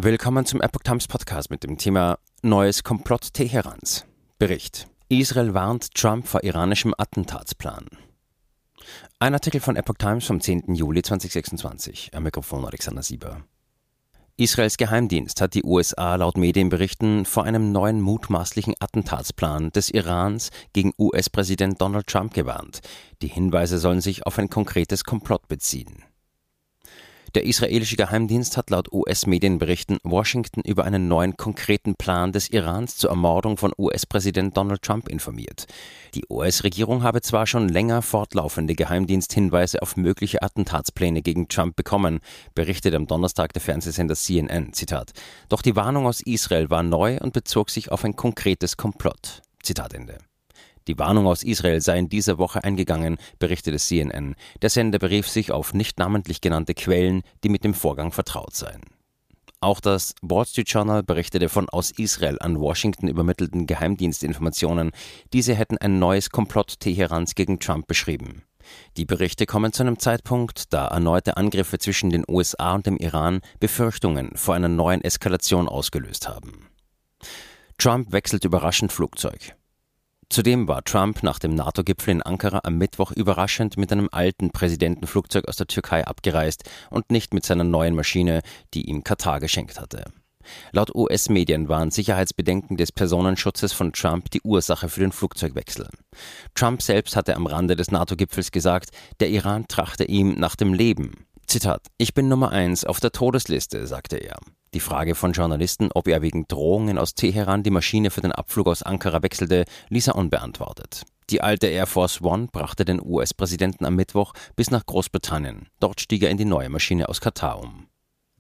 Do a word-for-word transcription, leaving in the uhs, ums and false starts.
Willkommen zum Epoch Times Podcast mit dem Thema Neues Komplott Teherans. Bericht: Israel warnt Trump vor iranischem Attentatsplan. Ein Artikel von Epoch Times vom zehnten Juli zweitausendsechsundzwanzig. Am Mikrofon Alexander Sieber. Israels Geheimdienst hat die U S A laut Medienberichten vor einem neuen mutmaßlichen Attentatsplan des Irans gegen U S-Präsident Donald Trump gewarnt. Die Hinweise sollen sich auf ein konkretes Komplott beziehen. Der israelische Geheimdienst hat laut U S-Medienberichten Washington über einen neuen konkreten Plan des Irans zur Ermordung von U S-Präsident Donald Trump informiert. Die U S-Regierung habe zwar schon länger fortlaufende Geheimdiensthinweise auf mögliche Attentatspläne gegen Trump bekommen, berichtet am Donnerstag der Fernsehsender C N N, Zitat. Doch die Warnung aus Israel war neu und bezog sich auf ein konkretes Komplott. Zitat Ende. Die Warnung aus Israel sei in dieser Woche eingegangen, berichtete C N N. Der Sender berief sich auf nicht namentlich genannte Quellen, die mit dem Vorgang vertraut seien. Auch das Wall Street Journal berichtete von aus Israel an Washington übermittelten Geheimdienstinformationen. Diese hätten ein neues Komplott Teherans gegen Trump beschrieben. Die Berichte kommen zu einem Zeitpunkt, da erneute Angriffe zwischen den U S A und dem Iran Befürchtungen vor einer neuen Eskalation ausgelöst haben. Trump wechselt überraschend Flugzeug. Zudem war Trump nach dem NATO-Gipfel in Ankara am Mittwoch überraschend mit einem alten Präsidentenflugzeug aus der Türkei abgereist und nicht mit seiner neuen Maschine, die ihm Katar geschenkt hatte. Laut U S-Medien waren Sicherheitsbedenken des Personenschutzes von Trump die Ursache für den Flugzeugwechsel. Trump selbst hatte am Rande des NATO-Gipfels gesagt, der Iran trachte ihm nach dem Leben. Zitat: Ich bin Nummer eins auf der Todesliste, sagte er. Die Frage von Journalisten, ob er wegen Drohungen aus Teheran die Maschine für den Abflug aus Ankara wechselte, ließ er unbeantwortet. Die alte Air Force One brachte den U S-Präsidenten am Mittwoch bis nach Großbritannien. Dort stieg er in die neue Maschine aus Katar um.